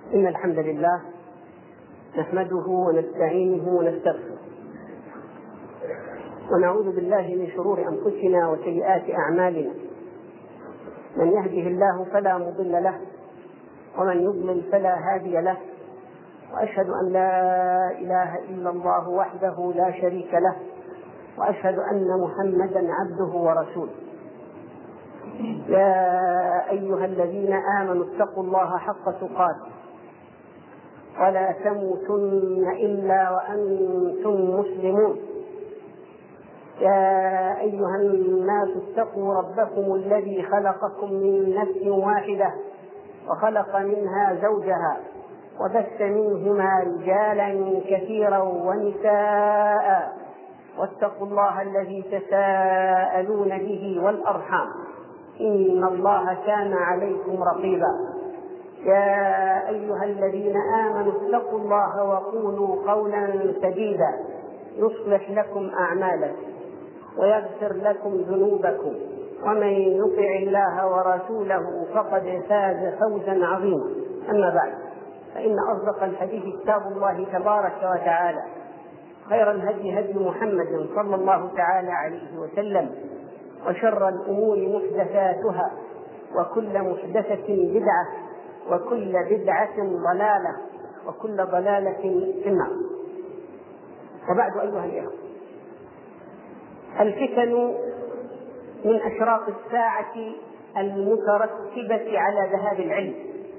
إن الحمد لله نحمده ونستعينه ونستغفره ونعوذ بالله من شرور أنفسنا وسيئات أعمالنا. من يهده الله فلا مضل له ومن يضلل فلا هادي له، وأشهد أن لا إله إلا الله وحده لا شريك له، وأشهد أن محمدا عبده ورسوله. يا أيها الذين آمنوا اتقوا الله حق تقاته ولا تموتن إلا وأنتم مسلمون. يا أيها الناس اتقوا ربكم الذي خلقكم من نفس واحدة وخلق منها زوجها وبث منهما رجالا كثيرا ونساء، واتقوا الله الذي تساءلون به والأرحام إن الله كان عليكم رقيبا. يا أيها الذين آمنوا اتقوا الله وقولوا قولا سديدا يصلح لكم أعمالكم ويغفر لكم ذنوبكم، ومن يطع الله ورسوله فقد فاز فوزا عظيما. أما بعد، فإن أصدق الحديث كتاب الله تبارك وتعالى، خير الهدي هدي محمد صلى الله تعالى عليه وسلم، وشر الأمور محدثاتها، وكل محدثة بدعة، وكل بدعة ضلالة، وكل ضلالة في النار. وبعد، أيها الإخوة، الفتن من أشراط الساعة المترتبة على ذهاب العلم،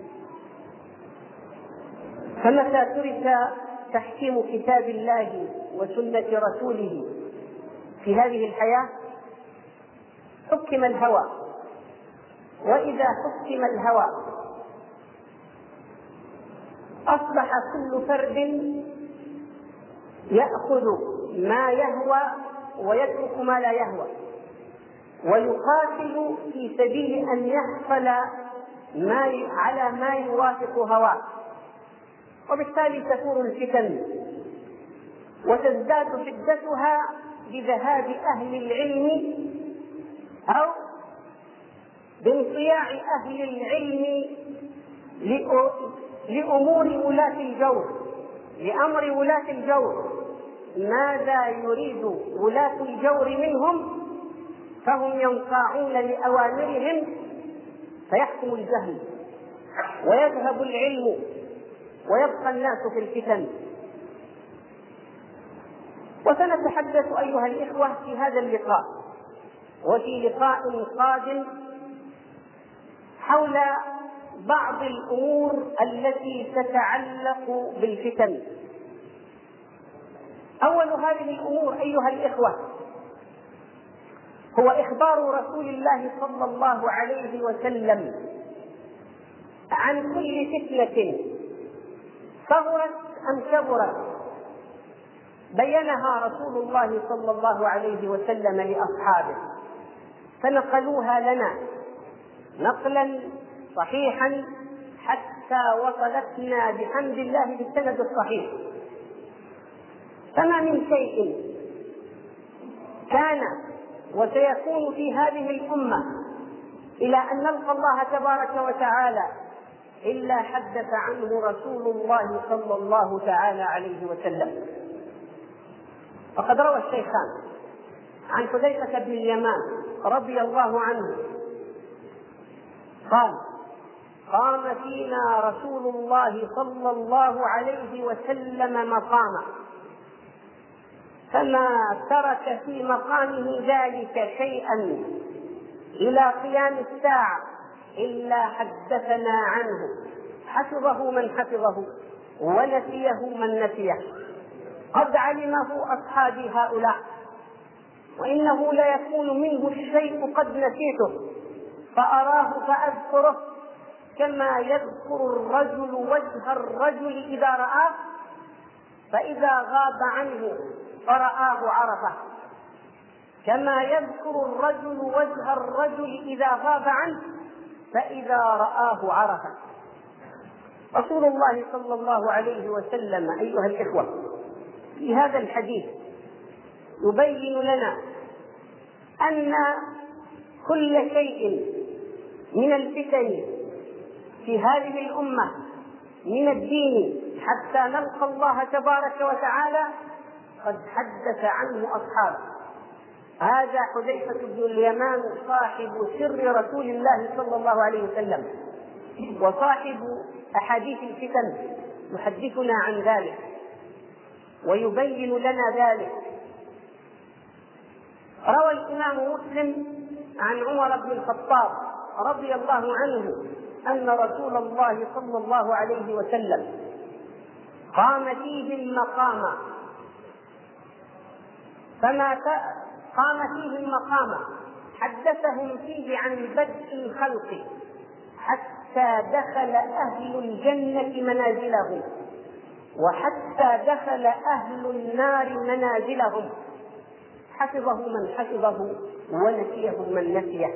فمتى ترك تحكيم كتاب الله وسنة رسوله في هذه الحياة حكم الهوى، وإذا حكم الهوى أصبح كل فرد يأخذ ما يهوى ويترك ما لا يهوى، ويقاتل في سبيل أن يحصل على ما يوافق هواه، وبالتالي تكون الفتن وتزداد شدتها بذهاب أهل العلم أو بانصياع أهل العلم لأمور ولاة الجور، لأمر ولاة الجور. ماذا يريد ولاة الجور منهم؟ فهم ينقاعون لأوامرهم، فيحكم الجهل ويذهب العلم ويبقى الناس في الفتن. وسنتحدث أيها الإخوة في هذا اللقاء وفي لقاء قادم حول بعض الأمور التي تتعلق بالفتن. أول هذه الأمور أيها الإخوة هو إخبار رسول الله صلى الله عليه وسلم عن كل فتنة صغرت أم كبرت بينها رسول الله صلى الله عليه وسلم لأصحابه، فنقلوها لنا نقلا صحيحا حتى وصلتنا بحمد الله بالسند الصحيح. فما من شيء كان وسيكون في هذه الأمة إلى أن نلقى الله تبارك وتعالى إلا حدث عنه رسول الله صلى الله تعالى عليه وسلم. وقد روى الشيخان عن حذيفة بن اليمان رضي الله عنه قال: قام فينا رسول الله صلى الله عليه وسلم مقاما، فما ترك في مقامه ذلك شيئا إلى قيام الساعة إلا حدثنا عنه، حفظه من حفظه ونسيه من نسيه. قد علمه أصحابي هؤلاء، وإنه لا يكون منه الشيء قد نسيته فأراه فأذكره، كما يذكر الرجل وجه الرجل إذا رآه، فإذا غاب عنه فرآه عرفه، كما يذكر الرجل وجه الرجل إذا غاب عنه فإذا رآه عرفه. رسول الله صلى الله عليه وسلم أيها الإخوة في هذا الحديث يبين لنا أن كل شيء من الفتن في هذه الأمة من الدين حتى نلقى الله تبارك وتعالى قد حدث عنه أصحابه. هذا حذيفة بن اليمان صاحب سر رسول الله صلى الله عليه وسلم وصاحب أحاديث الفتن، يحدثنا عن ذلك ويبين لنا ذلك. روى الإمام مسلم عن عمر بن الخطاب رضي الله عنه أن رسول الله صلى الله عليه وسلم قام فيهم مقاما، حدثهم فيه عن بدء الخلق حتى دخل أهل الجنة منازلهم وحتى دخل أهل النار منازلهم، حفظه من حفظه ونسيه من نسيه.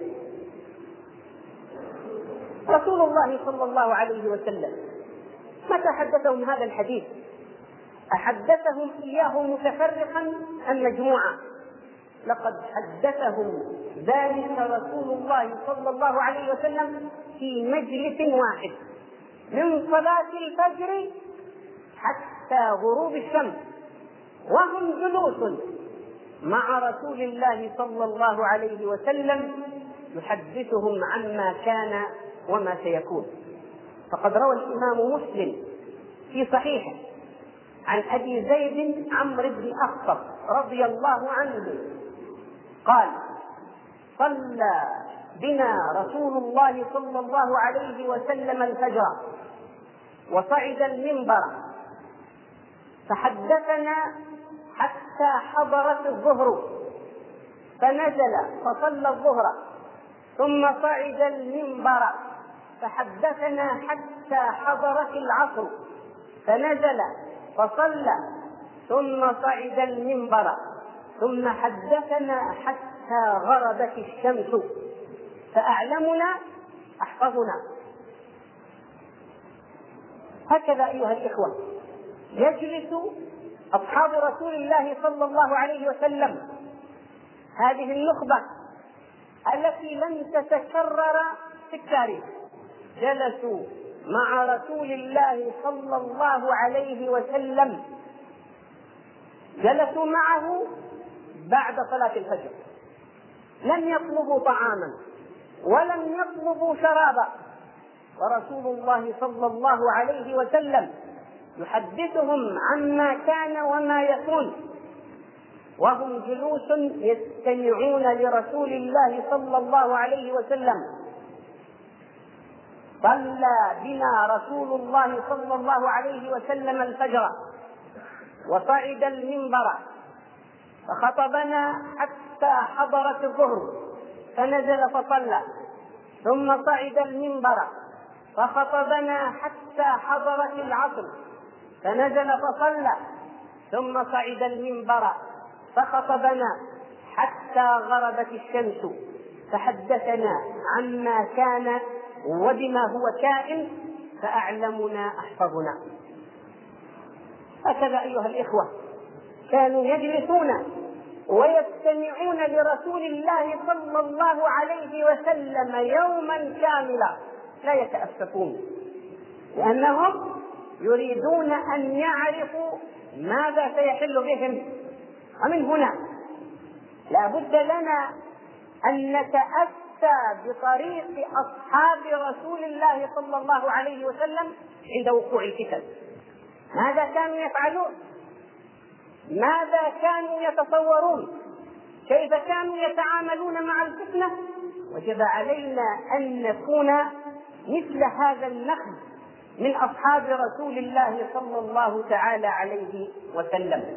رسول الله صلى الله عليه وسلم متى حدثهم هذا الحديث؟ أحدثهم إياه متفرقا أم مجموعة؟ لقد حدثهم ذلك رسول الله صلى الله عليه وسلم في مجلس واحد من صلاة الفجر حتى غروب الشمس، وهم جلوس مع رسول الله صلى الله عليه وسلم يحدثهم عما كان وما سيكون. فقد روى الإمام مسلم في صحيحه عن أبي زيد عمرو بن أخطب رضي الله عنه قال: صلى بنا رسول الله صلى الله عليه وسلم الفجر وصعد المنبر فحدثنا حتى حضرت الظهر، فنزل فصلى الظهر ثم صعد المنبر فحدثنا حتى حضرت العصر، فنزل فصلى ثم صعد المنبر ثم حدثنا حتى غربت الشمس، فأعلمنا أحفظنا. هكذا أيها الإخوة يجلس أصحاب رسول الله صلى الله عليه وسلم، هذه النخبة التي لم تتكرر في التاريخ، جلسوا مع رسول الله صلى الله عليه وسلم، جلسوا معه بعد صلاة الفجر، لم يطلبوا طعاما ولم يطلبوا شرابا، ورسول الله صلى الله عليه وسلم يحدثهم عما كان وما يكون، وهم جلوس يستمعون لرسول الله صلى الله عليه وسلم. صلى بنا رسول الله صلى الله عليه وسلم الفجر وصعد المنبر فخطبنا حتى حضرت الظهر، فنزل فصلى ثم صعد المنبر فخطبنا حتى حضرت العصر، فنزل فصلى ثم صعد المنبر فخطبنا حتى غربت الشمس، فحدثنا عما كان وبما هو كائن، فأعلمنا أحفظنا. هكذا أيها الإخوة كانوا يجلسون ويستمعون لرسول الله صلى الله عليه وسلم يوما كاملا لا يتأسفون، لأنهم يريدون أن يعرفوا ماذا سيحل بهم. ومن هنا لا بد لنا أن نتأسى بطريق أصحاب رسول الله صلى الله عليه وسلم عند وقوع الفتن. ماذا كانوا يفعلون؟ ماذا كانوا يتصورون؟ كيف كانوا يتعاملون مع الفتنة؟ وجب علينا أن نكون مثل هذا النخل من أصحاب رسول الله صلى الله تعالى عليه وسلم.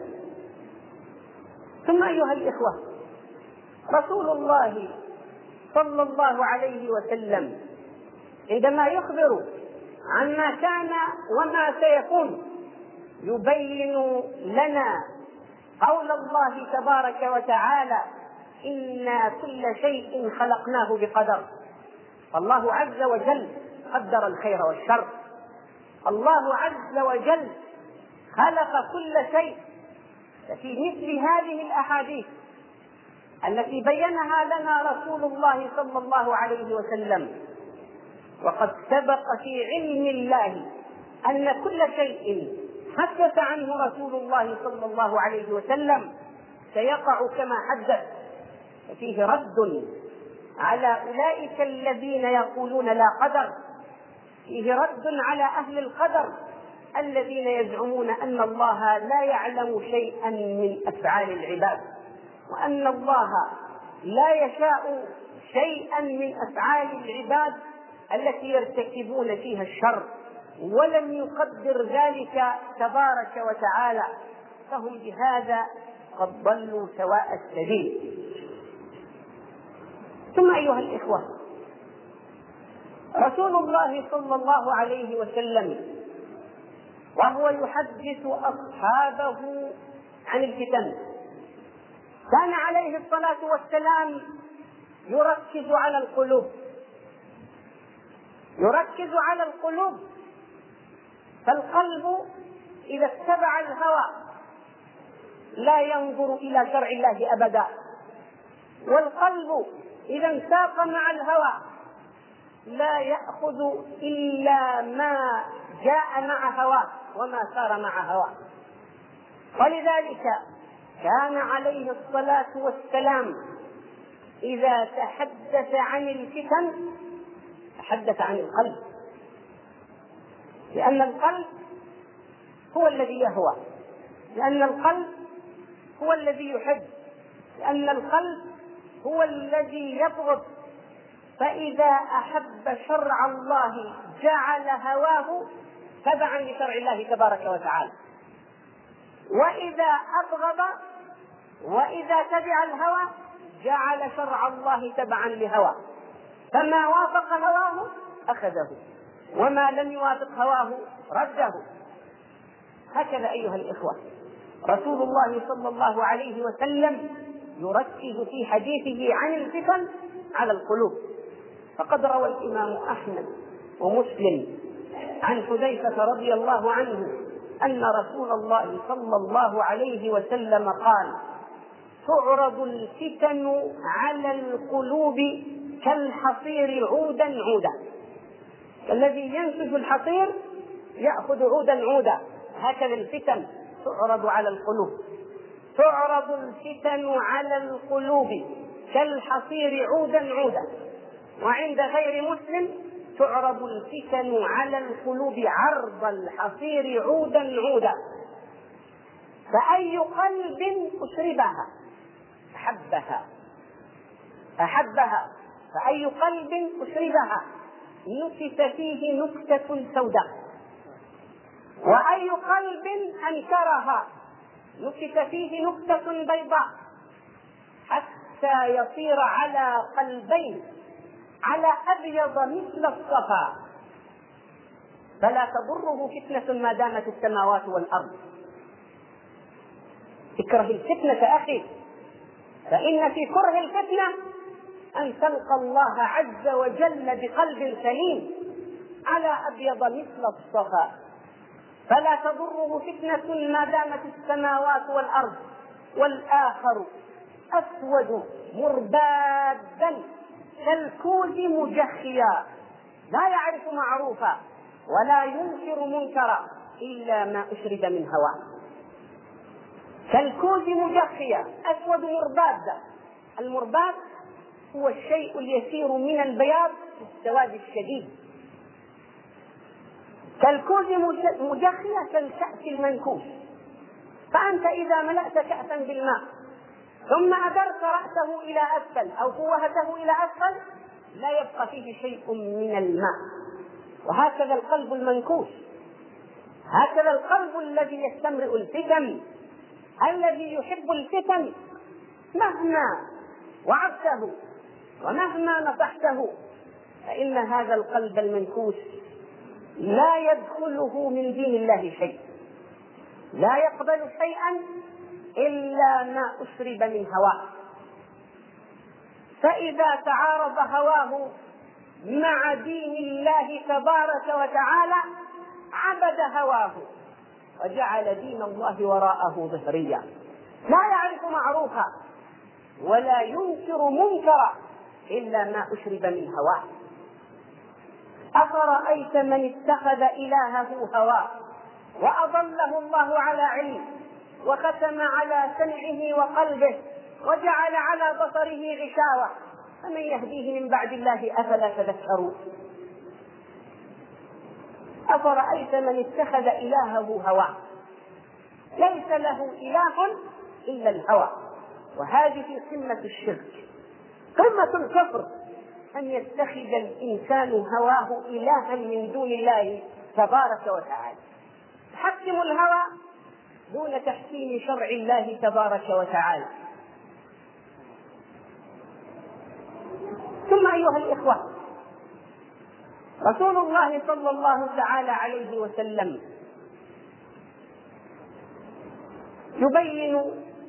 ثم أيها الإخوة رسول الله صلى الله عليه وسلم عندما يخبر عما كان وما سيكون يبين لنا قول الله تبارك وتعالى: إنا كل شيء خلقناه بقدر. الله عز وجل قدر الخير والشر، الله عز وجل خلق كل شيء. ففي مثل هذه الأحاديث التي بينها لنا رسول الله صلى الله عليه وسلم، وقد سبق في علم الله أن كل شيء حدث عنه رسول الله صلى الله عليه وسلم سيقع كما حدث، ففيه رد على أولئك الذين يقولون لا قدر، فيه رد على أهل القدر الذين يزعمون أن الله لا يعلم شيئا من أفعال العباد، وأن الله لا يشاء شيئا من أفعال العباد التي يرتكبون فيها الشر، ولم يقدر ذلك تبارك وتعالى، فهم بهذا قد ضلوا سواء السبيل. ثم أيها الإخوة، رسول الله صلى الله عليه وسلم وهو يحدث أصحابه عن الفتن كان عليه الصلاة والسلام يركز على القلوب، يركز على القلوب، فالقلب إذا اتبع الهوى لا ينظر إلى شرع الله أبدا، والقلب إذا انساق مع الهوى لا يأخذ إلا ما جاء مع هواه وما سار مع هواه. ولذلك كان عليه الصلاة والسلام إذا تحدث عن الفتن تحدث عن القلب، لأن القلب هو الذي يهوى، لأن القلب هو الذي يحب، لأن القلب هو الذي يبغض، فإذا أحب شرع الله جعل هواه تبعا لشرع الله تبارك وتعالى، وإذا أبغض وإذا تبع الهوى جعل شرع الله تبعا لهواه، فما وافق هواه أخذه وما لم يوافق هواه رده. هكذا أيها الإخوة رسول الله صلى الله عليه وسلم يركز في حديثه عن الفتن على القلوب، فقد روى الإمام أحمد ومسلم عن حذيفة رضي الله عنه أن رسول الله صلى الله عليه وسلم قال: تعرض الفتن على القلوب كالحصير عودا عودا، الذي ينسج الحصير يأخذ عودا عودا، هكذا الفتن تعرض على القلوب. تعرض الفتن على القلوب كالحصير عودا عودا. وعند غير مسلم: تعرض الفتن على القلوب عرض الحصير عودا عودا، فأي قلب أشربها أحبها، فأي قلب أشربها نكت فيه نكتة سوداء، وأي قلب أنكرها نكت فيه نكتة بيضاء، حتى يصير على قلبين على أبيض مثل الصفا، فلا تضره فتنة ما دامت السماوات والأرض. اكره الفتنة أخي، فإن في كره الفتنة أن تلقى الله عز وجل بقلب سليم على أبيض مثل الصفا، فلا تضره فتنة ما دامت السماوات والأرض، والآخر أسود مربادا كالكوز مجخيا لا يعرف معروفا ولا ينكر منكرا إلا ما أشرب من هواه. كالكوز مجخيا، أسود مربادا. المرباد هو الشيء اليسير من البياض في السواد الشديد. كالكوز مجخيا كالكأس المنكوس، فأنت إذا ملأت كأسا بالماء ثم أدرت رأسه إلى أسفل أو فوهته إلى أسفل لا يبقى فيه شيء من الماء. وهكذا القلب المنكوس، هكذا القلب الذي يستمرئ الفتن، الذي يحب الفتن مهما وعدته ومهما نصحته، فإن هذا القلب المنكوس لا يدخله من دين الله شيء، لا يقبل شيئا إلا ما أشرب من هواه. فإذا تعارض هواه مع دين الله تبارك وتعالى عبد هواه وجعل دين الله وراءه ظهريا، لا يعرف معروفا ولا ينكر منكرا إلا ما أشرب من هواه. أفرأيت من اتخذ إلهه هواه وأضله الله على علم وختم على سمعه وقلبه وجعل على بصره غشاوة فمن يهديه من بعد الله أفلا تذكرون. أفرأيت من اتخذ إلهه هواه، ليس له إله إلا الهوى، وهذه قمة الشرك، قمة الكفر، أن يتخذ الإنسان هواه إلها من دون الله تبارك وتعالى. تحكم الهوى دون تحكيم شرع الله تبارك وتعالى. ثم أيها الإخوة، رسول الله صلى الله تعالى عليه وسلم يبين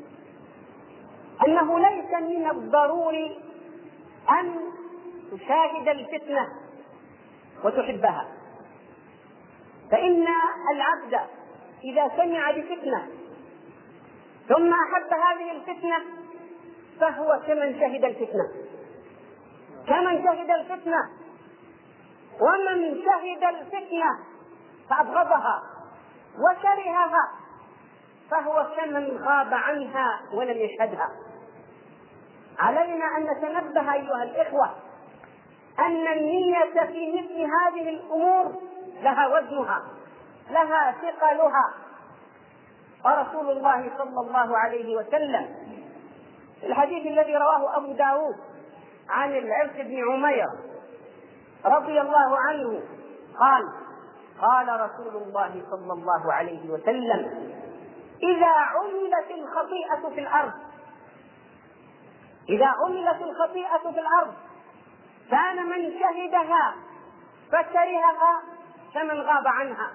أنه ليس من الضروري أن تشاهد الفتنة وتحبها، فإن العبد إذا سمع بفتنة ثم أحب هذه الفتنة فهو كمن شهد الفتنة، كمن شهد الفتنة. ومن شهد الفتنة فأبغضها وكرهها فهو كمن غاب عنها ولم يشهدها. علينا أن نتنبه أيها الإخوة أن النية في مثل هذه الأمور لها وزنها، لها ثقلها. ورسول الله صلى الله عليه وسلم في الحديث الذي رواه أبو داود عن العرس بن عمير رضي الله عنه قال رسول الله صلى الله عليه وسلم: إذا عملت الخطيئة في الأرض كان من شهدها فكرهها كمن غاب عنها،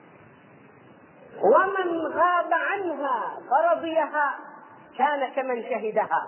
ومن غاب عنها فرضيها كان كمن شهدها.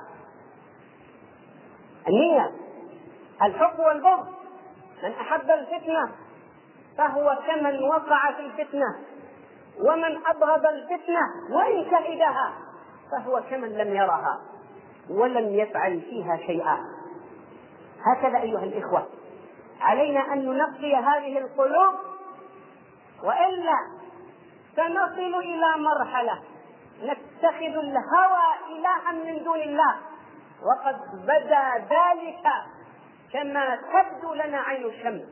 النية، الحب والبغض. من أحب الفتنة فهو كمن وقع في الفتنة، ومن أبغض الفتنة وإن شهدها فهو كمن لم يرها ولم يفعل فيها شيئا. هكذا أيها الإخوة علينا أن ننقي هذه القلوب، وإلا سنصل إلى مرحلة نتخذ الهوى إلها من دون الله، وقد بدا ذلك كما تبدو لنا عين الشمس.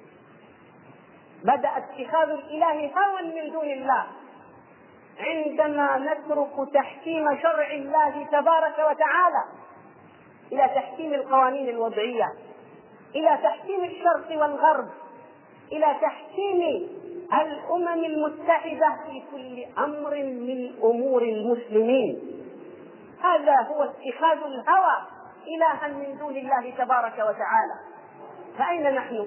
بدأ اتخاذ الإله هوى من دون الله عندما نترك تحكيم شرع الله تبارك وتعالى إلى تحكيم القوانين الوضعية، إلى تحكيم الشرق والغرب، إلى تحكيم الأمم المتحدة في كل أمر من أمور المسلمين. هذا هو اتخاذ الهوى إلها من دون الله تبارك وتعالى. فأين نحن؟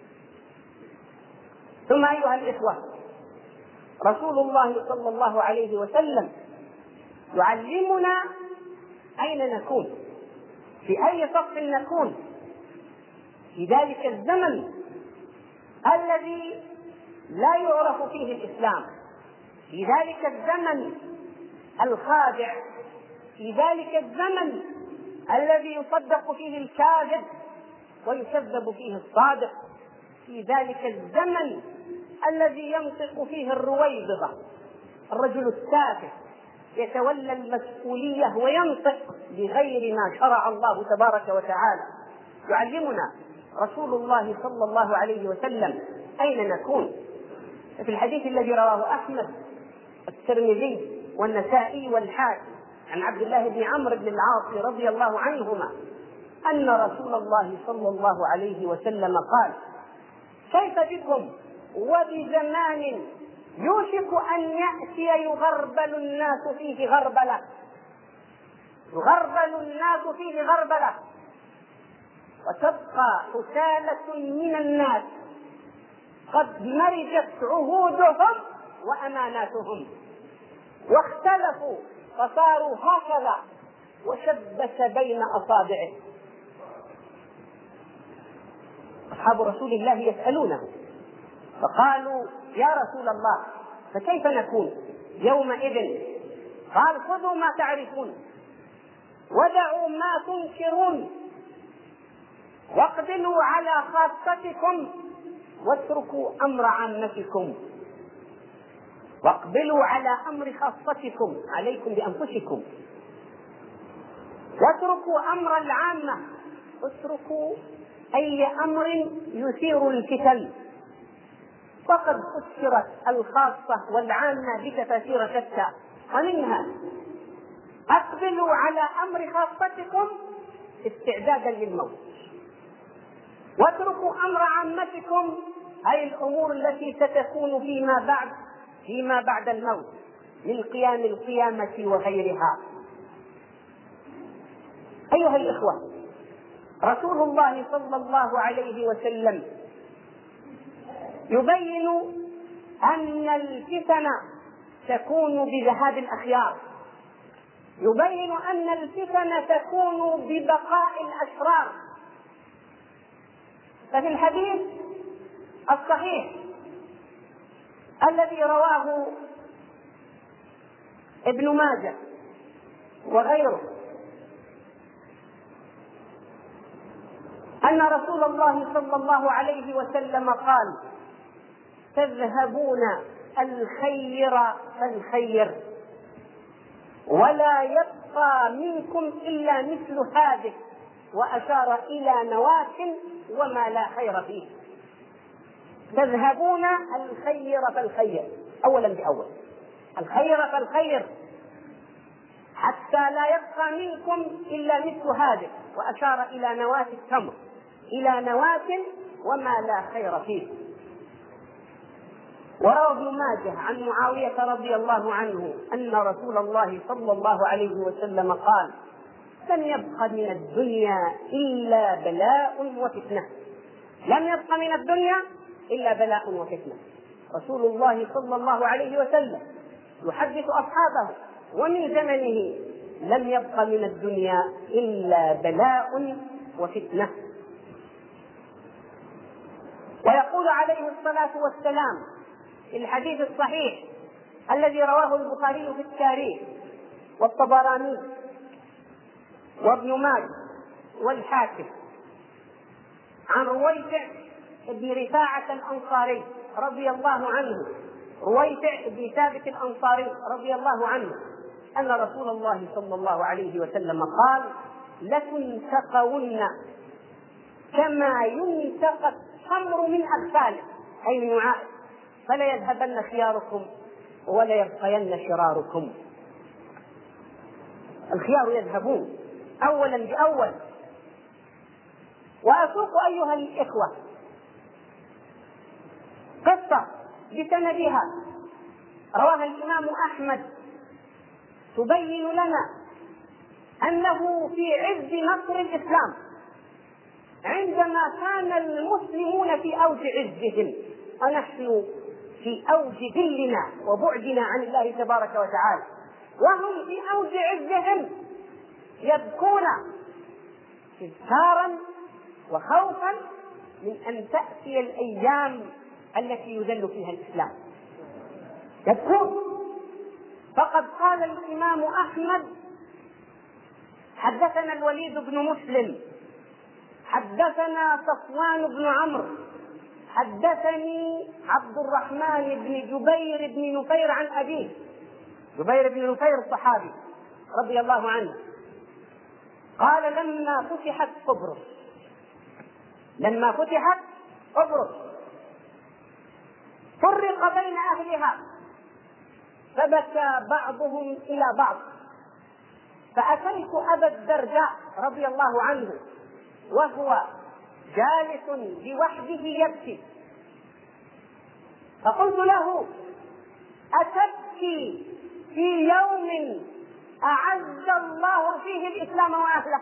ثم أيها الإخوة، رسول الله صلى الله عليه وسلم يعلمنا أين نكون، في أي صف نكون في ذلك الزمن الذي لا يعرف فيه الإسلام، في ذلك الزمن الخادع، في ذلك الزمن الذي يصدق فيه الكاذب ويكذب فيه الصادق، في ذلك الزمن الذي ينطق فيه الرويبضة، الرجل التافه يتولى المسؤولية وينطق بغير ما شرع الله تبارك وتعالى. يعلمنا رسول الله صلى الله عليه وسلم أين نكون. في الحديث الذي رواه أحمد الترمذي والنسائي والحاكم عن عبد الله بن عمرو بن العاص رضي الله عنهما أن رسول الله صلى الله عليه وسلم قال: كيف بكم وبزمان يوشك أن يأتي يغربل الناس فيه غربلة وتبقى حسالة من الناس قد مرجت عهودهم وأماناتهم واختلفوا فصاروا هكذا وشبث بين أصابعه. أصحاب رسول الله يسألونه فقالوا: يا رسول الله فكيف نكون يومئذ؟ قال: خذوا ما تعرفون ودعوا ما تنكرون واقبلوا على خاصتكم واتركوا أمر عامتكم واقبلوا على أمر خاصتكم، عليكم بأنفسكم. واتركوا أمر العامة، اتركوا أي أمر يثير الفتن، فقد فسرت الخاصة والعامة بتفاسير شتى، ومنها أقبلوا على أمر خاصتكم استعدادا للموت، واتركوا أمر عامتكم أي الأمور التي ستكون فيما بعد الموت من قيام القيامة وغيرها. أيها الإخوة، رسول الله صلى الله عليه وسلم يبين أن الفتن تكون بذهاب الأخيار، يبين أن الفتن تكون ببقاء الأشرار. ففي الحديث الصحيح الذي رواه ابن ماجه وغيره أن رسول الله صلى الله عليه وسلم قال: تذهبون الخير فالخير، ولا يبقى منكم إلا مثل هذه، وأشار إلى نواة وما لا خير فيه. تذهبون الخير فالخير، أولا بأول، الخير فالخير حتى لا يبقى منكم إلا مثل هذه، وأشار إلى نواة التمر، إلى نواة وما لا خير فيه. وروى ابن ماجه عن معاوية رضي الله عنه أن رسول الله صلى الله عليه وسلم قال: لم يبق من الدنيا إلا بلاء وفتنة، لم يبق من الدنيا إلا بلاء وفتنة. رسول الله صلى الله عليه وسلم يحدث أصحابه ومن زمنه: لم يبق من الدنيا إلا بلاء وفتنة. ويقول عليه الصلاة والسلام في الحديث الصحيح الذي رواه البخاري في التاريخ والطبراني وابن ماجه والحاكم عن رويفع بن رفاعة الأنصاري رضي الله عنه، رويفع بن ثابت الأنصاري رضي الله عنه أن رسول الله صلى الله عليه وسلم قال: لتنتقون كما ينتقى التمر من أغفاله، أي من وعاء، فلا يذهبن خياركم ولا يبقين شراركم. الخيار يذهبون أولا بأول. وأسوق أيها الإخوة قصة بسندها رواها الإمام أحمد تبين لنا أنه في عز نصر الإسلام، عندما كان المسلمون في أوج عزهم ونحن في أوج ذلنا وبعدنا عن الله تبارك وتعالى، وهم في أوج عزهم يبكون استبشارا وخوفا من أن تأتي الأيام التي يذل فيها الإسلام، يبكون. فقد قال الإمام أحمد: حدثنا الوليد بن مسلم، حدثنا صفوان بن عمرو، حدثني عبد الرحمن بن جبير بن نفير عن أبيه. جبير بن نفير الصحابي رضي الله عنه قال: لما فتحت قبرص فرق بين أهلها، فبكى بعضهم إلى بعض، فأتيت أبا الدرداء رضي الله عنه وهو جالس لوحده يبكي، فقلت له: أتبكي في يوم أعز الله فيه الإسلام وأهله؟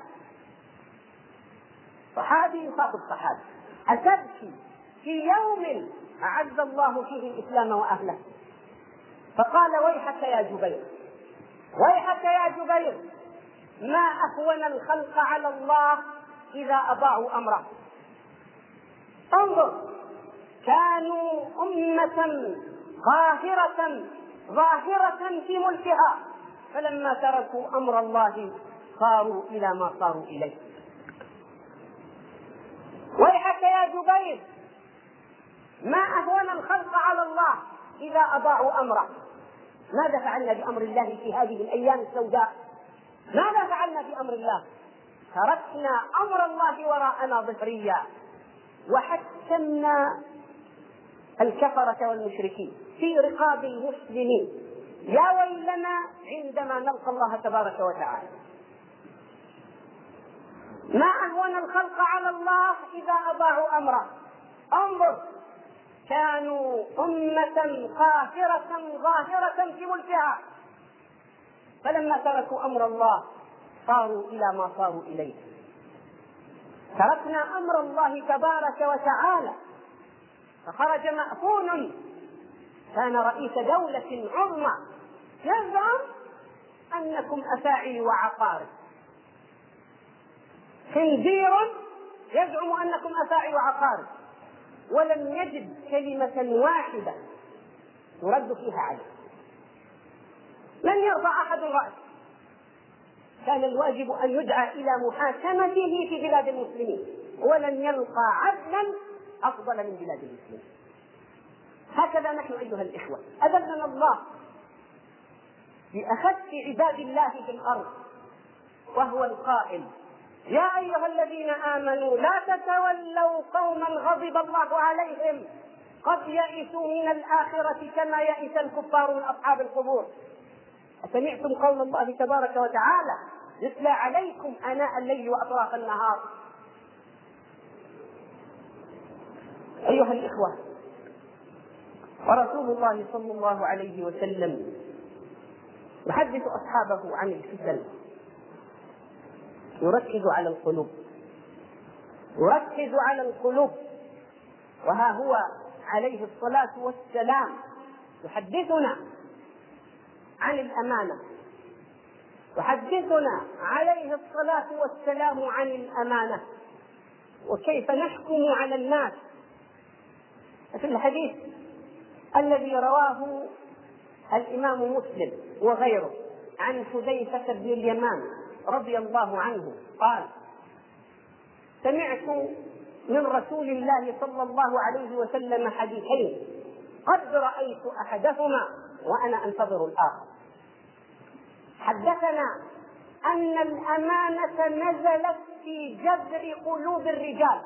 صحابي يخاطب صحابي: أتبكي في يوم أعز الله فيه الإسلام وأهله؟ فقال: ويحك يا جبير، ويحك يا جبير، ما أهون الخلق على الله إذا أضاعوا أمره. انظر، كانوا أمة ظاهرة في ملكها، فلما تركوا أمر الله صاروا إلى ما صاروا إليه. ويحك يا جبير، ما أهون الخلق على الله إذا أضاعوا أمره. ماذا فعلنا بأمر الله في هذه الأيام السوداء؟ ماذا فعلنا بأمر الله؟ تركنا أمر الله وراءنا ظهريا، وحكمنا الكفرة والمشركين في رقاب المسلمين. يا ويلنا عندما نلقى الله تبارك وتعالى. ما أهون الخلق على الله إذا أضاعوا أمره. انظر، كانوا أمة قاهرة ظاهرة في ملكها، فلما تركوا أمر الله صاروا إلى ما صاروا إليه. تركنا أمر الله تبارك وتعالى فخرج مأفون كان رئيس دولة عظمى يزعم أنكم أفاعي وعقارب، خنزير يزعم أنكم أفاعي وعقارب، ولم يجد كلمة واحدة يرد فيها عليه. لن يرفع أحد رأسه. كان الواجب أن يدعى إلى محاكمته في بلاد المسلمين، ولن يلقى عدلا أفضل من بلاد المسلمين. هكذا نحن أيها الإخوة، أذلنا الله بأخذ عباد الله في الأرض، وهو القائل: يا أيها الذين آمنوا لا تتولوا قوما غضب الله عليهم قد يئسوا من الآخرة كما يئس الكفار من أصحاب القبور. أسمعتم قول الله تبارك وتعالى: يتلى عليكم آناء الليل وأطراف النهار. أيها الإخوة، ورسول الله صلى الله عليه وسلم يحدث أصحابه عن الفتن، يركز على القلوب، يركز على القلوب. وها هو عليه الصلاة والسلام يحدثنا عن الأمانة، يحدثنا عليه الصلاة والسلام عن الأمانة وكيف نحكم على الناس. في الحديث الذي رواه الإمام مسلم وغيره عن حذيفة بن اليمان رضي الله عنه قال: سمعت من رسول الله صلى الله عليه وسلم حديثين قد رأيت أحدهما وأنا أنتظر الآخر. حدثنا أن الأمانة نزلت في جذر قلوب الرجال،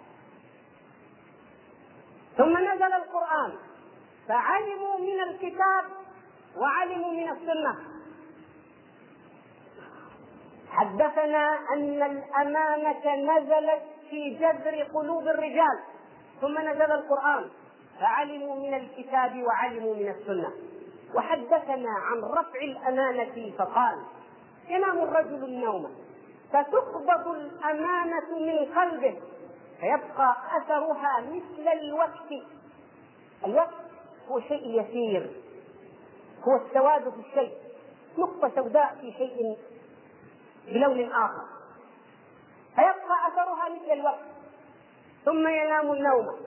ثم نزل القرآن فعلموا من الكتاب وعلموا من السنة. حدثنا أن الأمانة نزلت في جذر قلوب الرجال، ثم نزل القرآن فعلموا من الكتاب وعلموا من السنة. وحدثنا عن رفع الأمانة فقال: ينام الرجل النوم فتقبض الأمانة من قلبه فيبقى أثرها مثل الوقت. الوقت هو شيء يسير، هو السواد في الشيء، نقطة سوداء في شيء بلون آخر، فيبقى أثرها مثل الوقت. ثم ينام النوم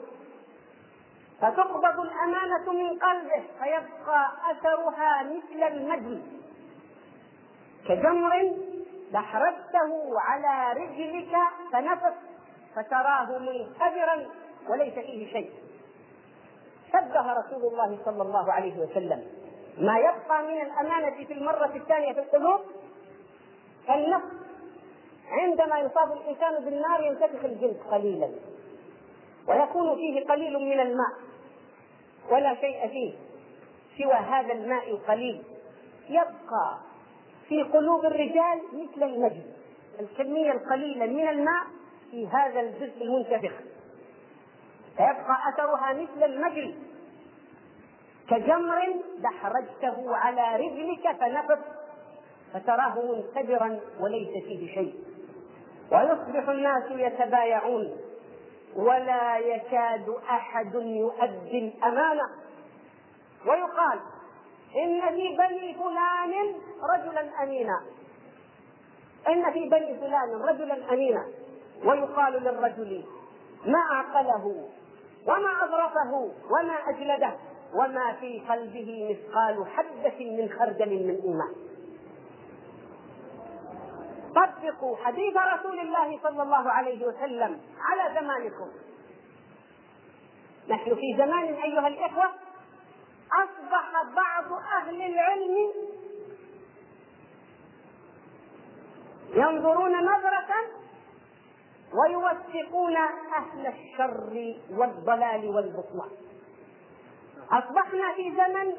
فتقبض الأمانة من قلبه فيبقى أثرها مثل المجل، كجمر دحرجته على رجلك فنفس فتراه منكدرا وليس فيه شيء. شبه رسول الله صلى الله عليه وسلم ما يبقى من الأمانة في المرة الثانية في القلوب كالنفس عندما يصاب الإنسان بالنار ينتفخ الجلد قليلا ويكون فيه قليل من الماء ولا شيء فيه سوى هذا الماء القليل، يبقى في قلوب الرجال مثل المجد، الكمية القليلة من الماء في هذا الجزء المنتفخ، فيبقى أثرها مثل المجل، كجمر دحرجته على رجلك فنفس فتراه منكدرا وليس فيه شيء. ويصبح الناس يتبايعون ولا يكاد أحد يؤدي الأمانة، ويقال: إن في بني فلان رجلا أمينا، إن في بني فلان رجلا أمينا، ويقال للرجل: ما أعقله وما أظرفه وما أجلده وما في قلبه مثقال حبة من خردل من إيمان. طبقوا حديث رسول الله صلى الله عليه وسلم على زمانكم. نحن في زمان أيها الإخوة أصبح بعض أهل العلم ينظرون نظرة ويوثقون أهل الشر والضلال والبطلان. أصبحنا في زمن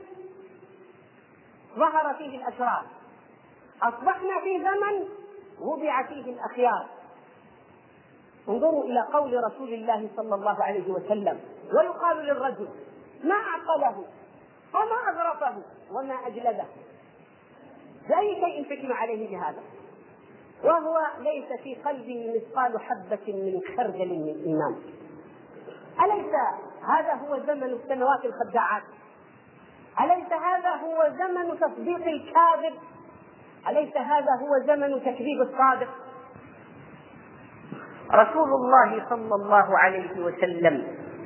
ظهر فيه الأشرار، أصبحنا في زمن وضع فيه الأخيار. انظروا إلى قول رسول الله صلى الله عليه وسلم: ويقال للرجل ما أعقله وما أغرفه وما أجلده، بأي شيء تجمع عليه بهذا وهو ليس في قلبه مثقال حبة من خردل من إيمان. أليس هذا هو زمن السنوات الخداعات؟ أليس هذا هو زمن تصديق الكاذب؟ أليس هذا هو زمن تكذيب الصادق؟ رسول الله صلى الله عليه وسلم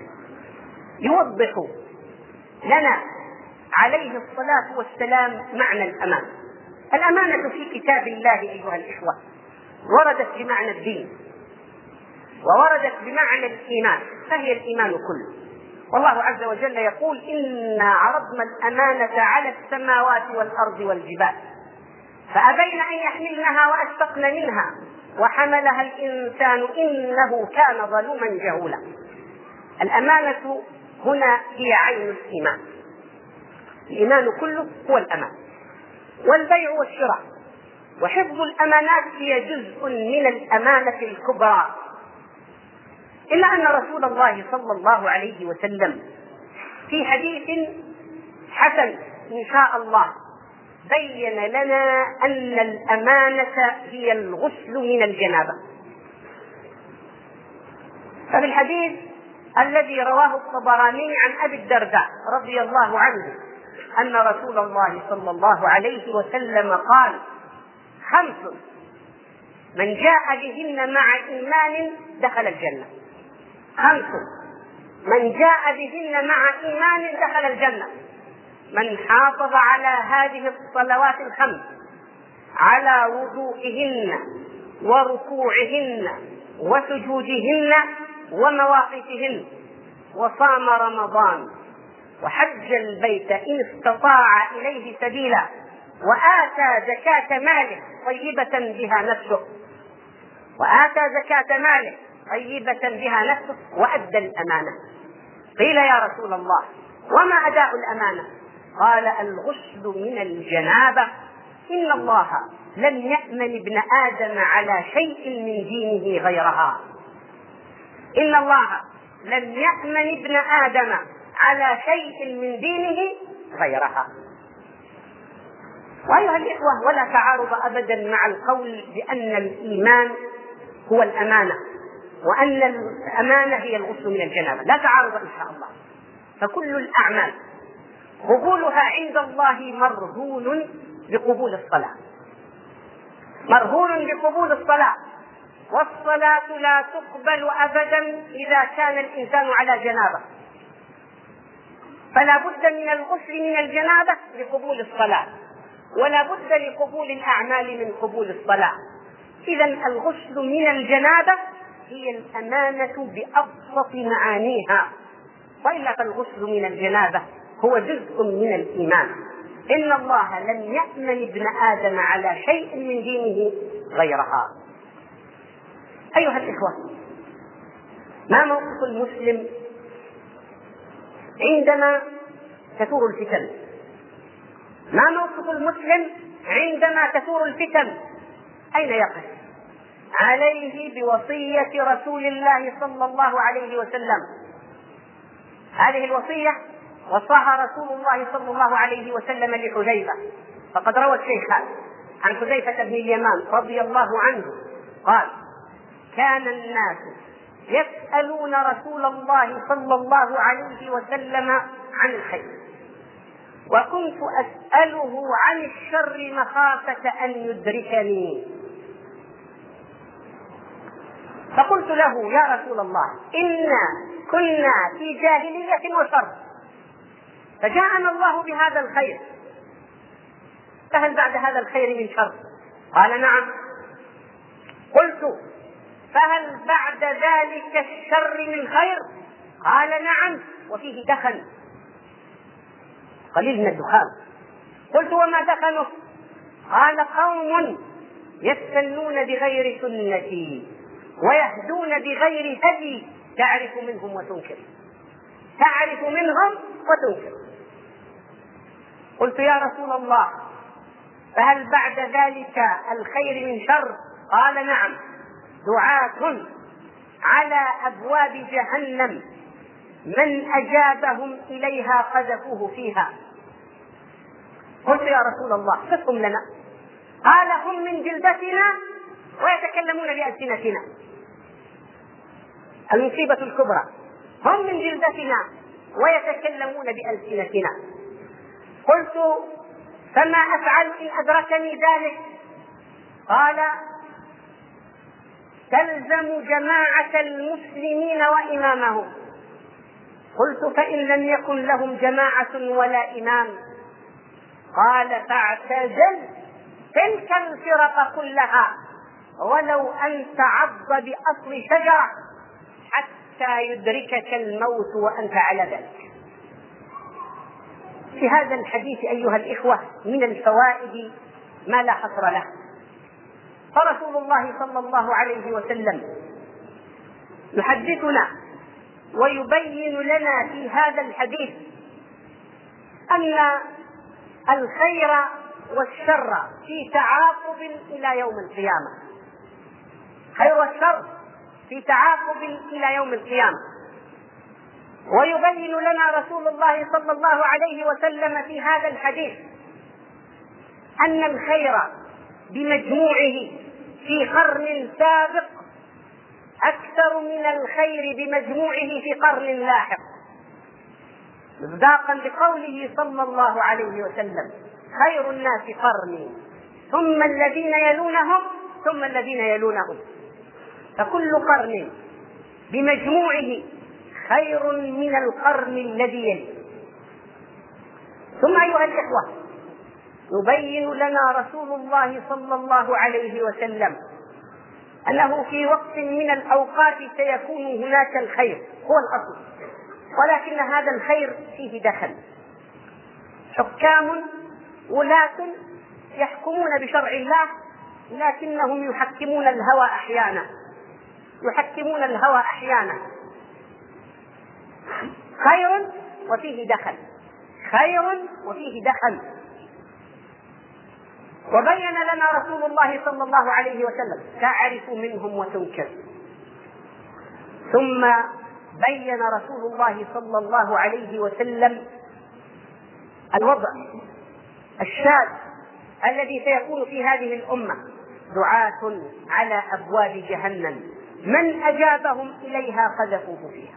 يوضح لنا عليه الصلاة والسلام معنى الأمانة. الأمانة في كتاب الله أيها الإخوة وردت بمعنى الدين ووردت بمعنى الإيمان، فهي الإيمان كله. والله عز وجل يقول: إنا عرضنا الأمانة على السماوات والأرض والجبال فأبين أن يحملنها وأشفقن منها وحملها الإنسان إنه كان ظلوما جهولا. الأمانة هنا هي عين الإيمان، الإيمان كله هو الأمان. والبيع والشراء وحفظ الأمانات هي جزء من الأمانة الكبرى، إلا أن رسول الله صلى الله عليه وسلم في حديث حسن إن شاء الله بين لنا أن الأمانة هي الغسل من الجنابة. ففي الحديث الذي رواه الطبراني عن أبي الدرداء رضي الله عنه أن رسول الله صلى الله عليه وسلم قال: 5 من جاء بهن مع إيمان دخل الجنة. 5 من جاء بهن مع إيمان دخل الجنة: من حافظ على هذه الصلوات 5 على وضوئهن وركوعهن وسجودهن ومواقفهن وصام رمضان وحج البيت إن استطاع إليه سبيلا وآتى زكاة ماله طيبة بها نفسه وأدى الأمانة. قيل: يا رسول الله وما أداء الأمانة؟ قال: الغسل من الجنابة. إن الله لم يأمن ابن آدم على شيء من دينه غيرها. إن الله لم يأمن ابن آدم على شيء من دينه غيرها. وأيها الإخوة، ولا تعارض أبدا مع القول بأن الإيمان هو الأمانة وأن الأمانة هي الغسل من الجنابة، لا تعارض إن شاء الله. فكل الأعمال قبولها عند الله مرهون بقبول الصلاة، والصلاة لا تقبل أبدا إذا كان الإنسان على جنابة، فلا بد من الغسل من الجنابة لقبول الصلاة، ولا بد لقبول الأعمال من قبول الصلاة. إذن الغسل من الجنابة هي الأمانة بأبسط معانيها، وإلا فالغسل من الجنابة هو جزء من الإيمان. إن الله لم يأمن ابن آدم على شيء من دينه غيرها. أيها الإخوة، ما موقف المسلم عندما تثور الفتن؟ ما موقف المسلم عندما تثور الفتن؟ أين يقف؟ عليه بوصية رسول الله صلى الله عليه وسلم. هذه الوصية وصاها رسول الله صلى الله عليه وسلم لحذيفة، فقد روى الشيخان عن حذيفة بن اليمان رضي الله عنه قال: كان الناس يسألون رسول الله صلى الله عليه وسلم عن الخير، وكنت أسأله عن الشر مخافة أن يدركني، فقلت له: يا رسول الله، إنا كنا في جاهلية وشر، فجاءنا الله بهذا الخير، فهل بعد هذا الخير من شر؟ قال: نعم. قلت: فهل بعد ذلك الشر من خير؟ قال: نعم. وفيه دخن، قليل من الدخان. قلت: وما دخنه؟ قال: قوم يستنون بغير سنتي ويهدون بغير هدي، تعرف منهم وتنكر، تعرف منهم وتنكر. قلت: يا رسول الله، فهل بعد ذلك الخير من شر؟ قال: نعم، دعاة على أبواب جهنم من أجابهم إليها قذفوه فيها. قلت: يا رسول الله، صفهم لنا. قال: هم من جلدتنا ويتكلمون بألسنتنا. المصيبة الكبرى، هم من جلدتنا ويتكلمون بألسنتنا. قلت: فما أفعل إن أدركني ذلك؟ قال: تلزم جماعة المسلمين وإمامهم. قلت: فإن لم يكن لهم جماعة ولا إمام؟ قال: فاعتزل تلك الفرق كلها ولو أن تعض بأصل شجرة حتى يدركك الموت وأنت على ذلك. في هذا الحديث أيها الإخوة من الفوائد ما لا حصر له. فرسول الله صلى الله عليه وسلم يحدثنا ويبين لنا في هذا الحديث أن الخير والشر في تعاقب إلى يوم القيامة، خير والشر في تعاقب إلى يوم القيامة. ويبين لنا رسول الله صلى الله عليه وسلم في هذا الحديث أن الخير بمجموعه في قرن سابق أكثر من الخير بمجموعه في قرن لاحق، مصداقا بقوله صلى الله عليه وسلم: خير الناس قرني ثم الذين يلونهم ثم الذين يلونهم. فكل قرن بمجموعه خير من القرن الذي يليه. ثم أيها الإخوة، يبين لنا رسول الله صلى الله عليه وسلم أنه في وقت من الأوقات سيكون هناك الخير هو الأصل، ولكن هذا الخير فيه دخل. حكام ولاة يحكمون بشرع الله لكنهم يحكمون الهوى أحيانا، يحكمون الهوى أحيانا. خير وفيه دخل، خير وفيه دخل. وبين لنا رسول الله صلى الله عليه وسلم: تعرف منهم وتنكر. ثم بين رسول الله صلى الله عليه وسلم الوضع الشاذ الذي سيكون في هذه الأمة: دعاة على أبواب جهنم من أجابهم إليها قذفوه فيها.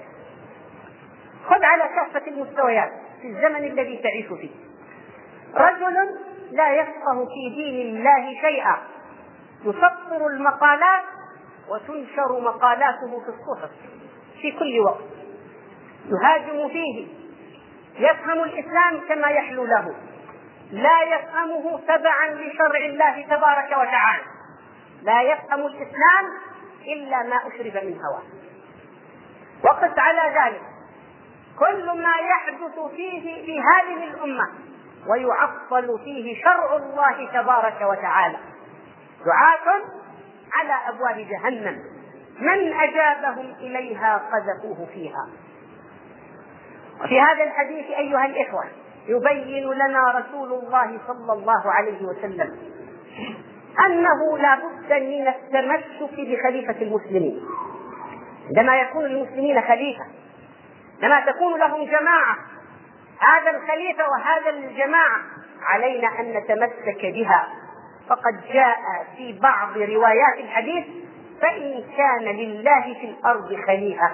خذ على كافة المستويات في الزمن الذي تعيش فيه رجل لا يفقه في دين الله شيئا، يسطر المقالات وتنشر مقالاته في الصحف في كل وقت، يهاجم فيه، يفهم الإسلام كما يحلو له، لا يفهمه تبعا لشرع الله تبارك وتعالى، لا يفهم الإسلام إلا ما أشرب من هواه. وقس على ذلك كل ما يحدث فيه في هذه الأمة ويعطل فيه شرع الله تبارك وتعالى: دعاة على أبواب جهنم من أجابهم إليها قذفوه فيها. وفي هذا الحديث أيها الإخوة يبين لنا رسول الله صلى الله عليه وسلم أنه لا بد من التمسك بخليفة المسلمين. عندما يكون المسلمين خليفة، لما تكون لهم جماعة، هذا الخليفة وهذا الجماعة علينا أن نتمسك بها. فقد جاء في بعض روايات الحديث: فإن كان لله في الأرض خليفة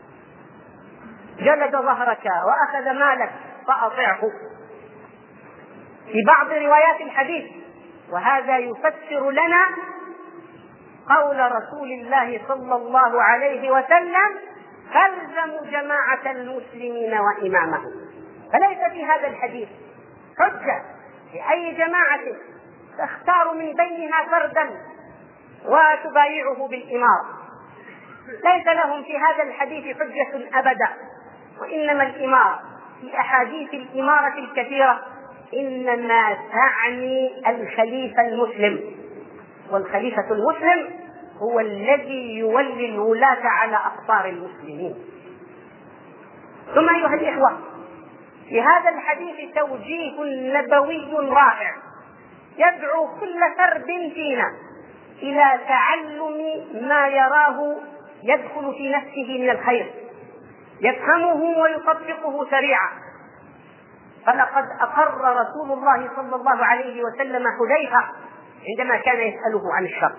جلد ظهرك وأخذ مالك فأطعه. في بعض روايات الحديث، وهذا يفسر لنا قول رسول الله صلى الله عليه وسلم: فالزموا جماعة المسلمين وإمامهم. فليس في هذا الحديث حجة لأي جماعة تختار من بينها فردا وتبايعه بالإمارة، ليس لهم في هذا الحديث حجة أبدا. وإنما الإمارة في أحاديث الإمارة الكثيرة إنما تعني الخليفة المسلم، والخليفة المسلم هو الذي يولي الولاة على أقطار المسلمين. ثم أيها الإخوة، في هذا الحديث توجيه نبوي رائع يدعو كل فرد فينا إلى تعلم ما يراه يدخل في نفسه من الخير، يفهمه ويطبقه سريعا. فلقد أقر رسول الله صلى الله عليه وسلم حذيفة عندما كان يسأله عن الشر،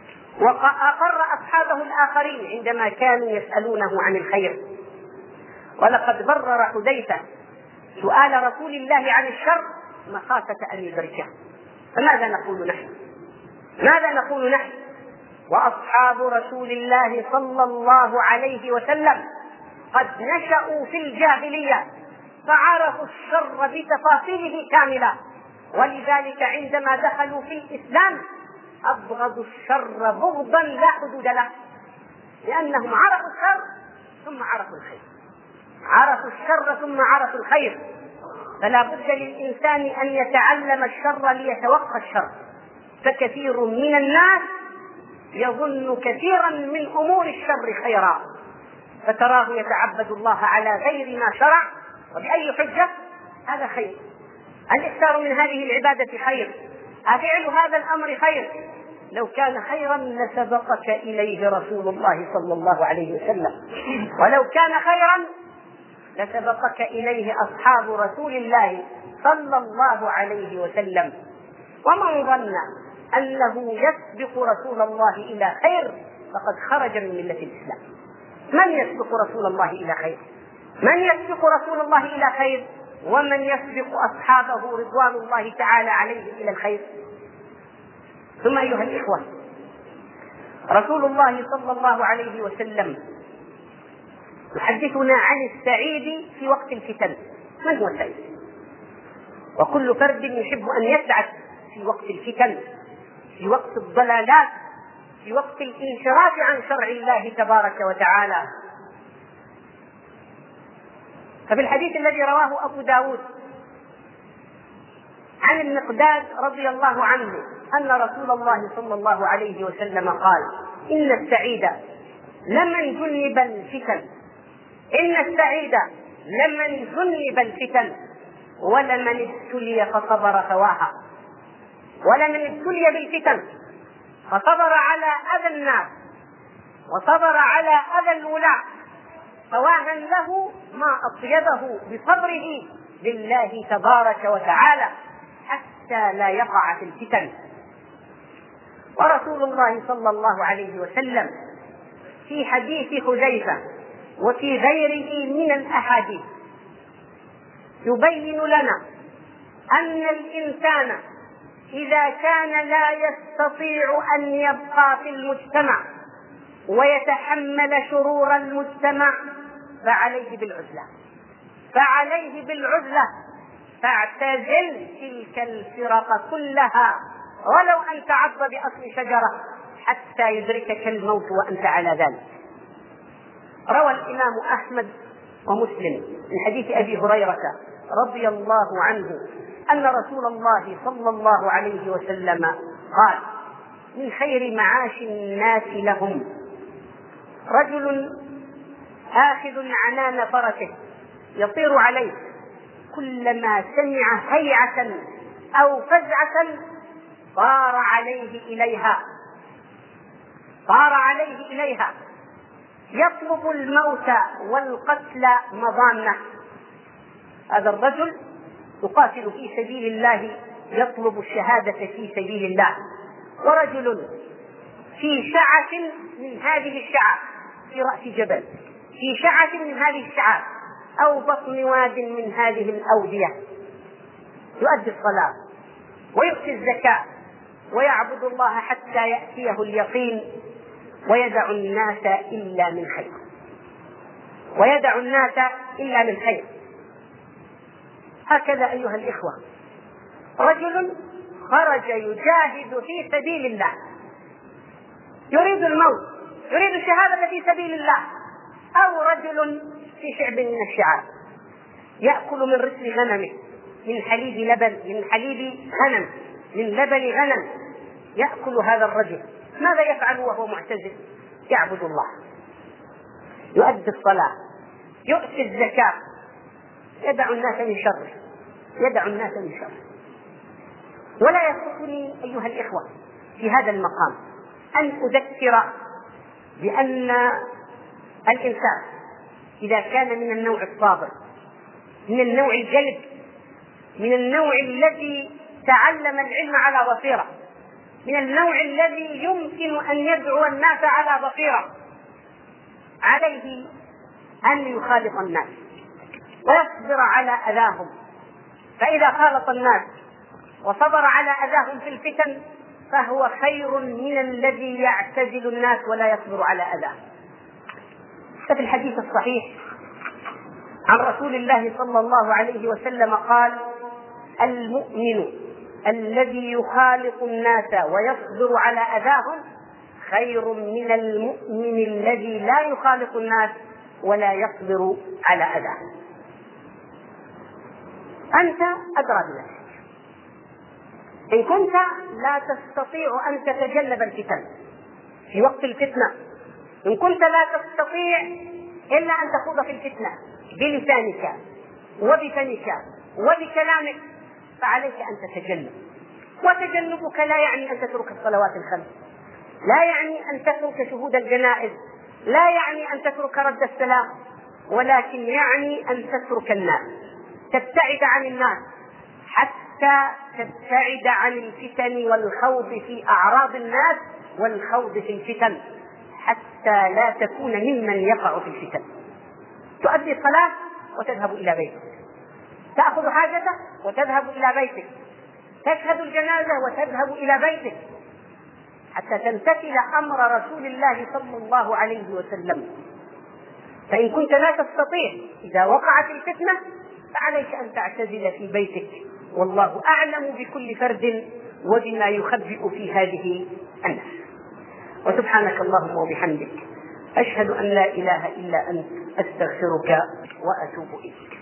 وأقر أصحابه الآخرين عندما كانوا يسألونه عن الخير. ولقد برر حذيفة سؤال رسول الله عن الشر مخافة أن يدركه. فماذا نقول نحن؟ ماذا نقول نحن وأصحاب رسول الله صلى الله عليه وسلم؟ قد نشأوا في الجاهلية فعرفوا الشر بتفاصيله كاملة، ولذلك عندما دخلوا في الإسلام أبغضوا الشر بغضا لا حدود له، لأنهم عرفوا الشر ثم عرفوا الخير، عرفوا الشر ثم عرفوا الخير. فلا بد للإنسان أن يتعلم الشر ليتوقى الشر. فكثير من الناس يظن كثيرا من أمور الشر خيرا، فتراه يتعبد الله على غير ما شرع، وبأي حجة؟ هذا خير. الإكثار من هذه العبادة خير، أفعل هذا الأمر خير. لو كان خيرا لسبقك إليه رسول الله صلى الله عليه وسلم، ولو كان خيرا لسبقك إليه أصحاب رسول الله صلى الله عليه وسلم. ومن ظن أنه يسبق رسول الله إلى خير فقد خرج من ملة الإسلام. من يسبق رسول الله إلى خير؟ من يسبق رسول الله إلى خير؟ ومن يسبق أصحابه رضوان الله تعالى عليهم إلى الخير؟ ثم أيها الإخوة، رسول الله صلى الله عليه وسلم يحدثنا عن السعيد في وقت الفتن. من هو السعيد؟ وكل فرد يحب أن يسعد في وقت الفتن، في وقت الضلالات، في وقت الانحراف عن شرع الله تبارك وتعالى. ففي الحديث الذي رواه أبو داود عن المقداد رضي الله عنه أن رسول الله صلى الله عليه وسلم قال: إن السعيد لمن جنب الفتن، إن السعيد لمن جنب الفتن ولمن ابتلي فصبر فواها. ولمن ابتلي بالفتن فصبر على أذى الناس وصبر على أذى الولاة فواها له ما أطيبه بصبره لله تبارك وتعالى حتى لا يقع في الفتن. ورسول الله صلى الله عليه وسلم في حديث حذيفة وفي غيره من الأحاديث يبين لنا أن الإنسان إذا كان لا يستطيع أن يبقى في المجتمع ويتحمل شرور المجتمع فعليه بالعزلة، فعليه بالعزلة، فاعتزل تلك الفرق كلها ولو أن تعض بأصل شجرة حتى يدركك الموت وأنت على ذلك. روى الإمام أحمد ومسلم من حديث أبي هريرة رضي الله عنه أن رسول الله صلى الله عليه وسلم قال: من خير معاش الناس لهم رجل آخذ عنان فرسه يطير عليه، كلما سمع هيعة أو فزعة طار عليه إليها يطلب الموت والقتل مضامه. هذا الرجل يقاتل في سبيل الله يطلب الشهادة في سبيل الله. ورجل في شعث من هذه الشعاب، في رأس جبل، في شعث من هذه الشعاب أو بطن واد من هذه الأودية، يؤدي الصلاة ويؤتي الزكاة ويعبد الله حتى يأتيه اليقين ويدع الناس إلا من خير، ويدع الناس إلا من خير. هكذا أيها الإخوة، رجل خرج يجاهد في سبيل الله، يريد الموت، يريد الشهادة في سبيل الله، أو رجل في شعب من الشعاب يأكل من رسل غنمه، من حليب لبن، من حليب غنم، من لبن غنم، يأكل هذا الرجل، ماذا يفعل وهو معتزل؟ يعبد الله، يؤدي الصلاة، يؤتي الزكاة، يدع الناس من شره، يدع الناس من شره. ولا يسقطني أيها الإخوة في هذا المقام أن أذكر بأن الإنسان إذا كان من النوع الصابر، من النوع الجلد، من النوع الذي تعلم العلم على بصيرة، من النوع الذي يمكن أن يدعو الناس على بصيرة، عليه أن يخالط الناس ويصبر على أذاهم، فإذا خالط الناس وصبر على أذاهم في الفتن فهو خير من الذي يعتزل الناس ولا يصبر على أذاهم. ففي الحديث الصحيح عن رسول الله صلى الله عليه وسلم قال: المؤمن الذي يخالط الناس ويصبر على أذاهم خير من المؤمن الذي لا يخالط الناس ولا يصبر على أذاهم. أنت أدرى بنفسك، إن كنت لا تستطيع أن تتجنب الفتن في وقت الفتنة، إن كنت لا تستطيع إلا أن تخوض في الفتنة بلسانك وبفمك وبكلامك، فعليك أن تتجنب. وتجنبك لا يعني أن تترك الصلوات الخمس، لا يعني أن تترك شهود الجنائز، لا يعني أن تترك رد السلام، ولكن يعني أن تترك الناس، تبتعد عن الناس حتى تبتعد عن الفتن والخوض في أعراض الناس والخوض في الفتن، حتى لا تكون ممن يقع في الفتن. تؤدي الصلاة وتذهب إلى بيتك، تأخذ حاجتك وتذهب إلى بيتك، تشهد الجنازة وتذهب إلى بيتك، حتى تمتثل أمر رسول الله صلى الله عليه وسلم. فإن كنت لا تستطيع إذا وقعت الفتنة فعليك أن تعتزل في بيتك، والله أعلم بكل فرد وبما يخبئ في هذه النفس. وسبحانك اللهم وبحمدك، أشهد أن لا إله إلا أنت، أستغفرك وأتوب إليك.